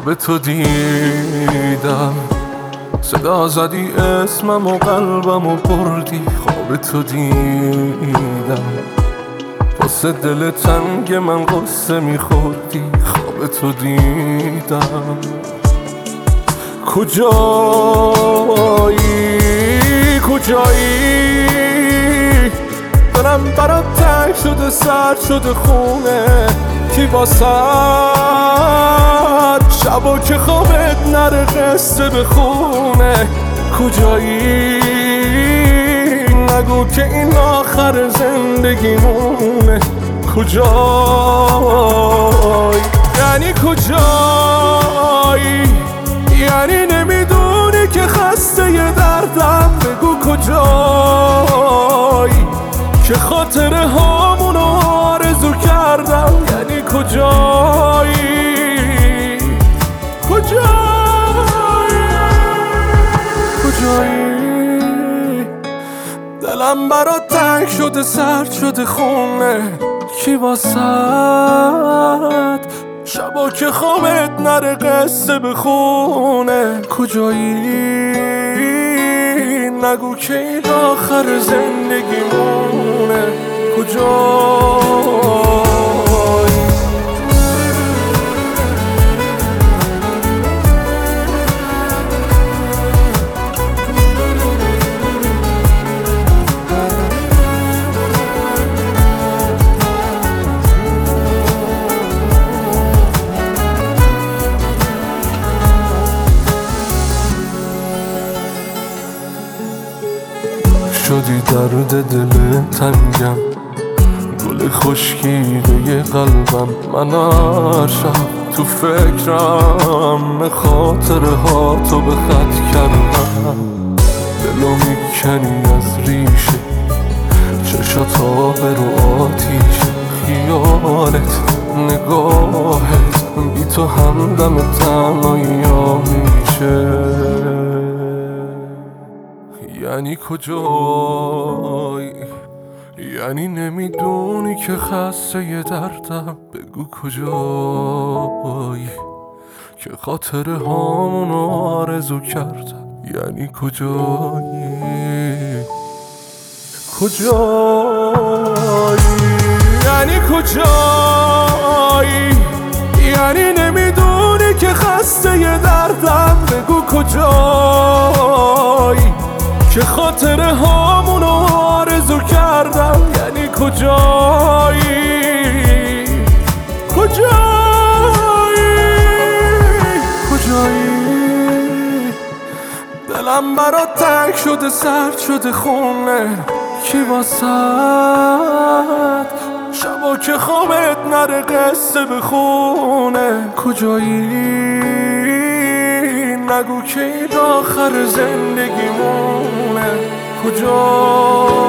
خواب تو دیدم، صدا زدی اسمم و قلبم و بردی. خواب تو دیدم، واسه دل تنگ من قصه میخوردی. خواب تو دیدم، کجایی دلم برات تنگ شده، سرد شده خونه. کی واسه شبا که خوابت نره قصه بخونه. کجایی نگو که این آخر زندگیمونه. کجایی یعنی کجایی، یعنی نمیدونی که خسته ی دردم. بگو کجایی که خاطره هامونو آرزو کردم. یعنی کجایی، کجایی دلم برات تنگ شده، سرد شده خونه. کی واسه شبا که خوابت نره قصه بخونه. کجایی نگو که این آخر زندگیمونه. کجایی شدی درد دل تنگم، گل خشکیده قلبم. من هر شب تو فکرم خاطره ها تو به خط کردم. دلو میکنی از ریشه، چشاتا برو آتیشه. خیالت نگاهت بی تو همدم تنهایی ها میشه. یعنی کجایی، یعنی نمیدونی که خسته ی دردم. بگو کجایی که خاطره هامونو آرزو کردم. یعنی کجایی، یعنی کجایی، یعنی نمیدونی که خسته ی دردم. بگو کجایی که خاطره هامونو آرزو کردم. یعنی کجایی، دلم برات تنگ شده، سرد شده خونه. کی واسه شبا که خوابت نره قصه بخونه. کجایی نگو که این آخر زندگیمونه. کجایی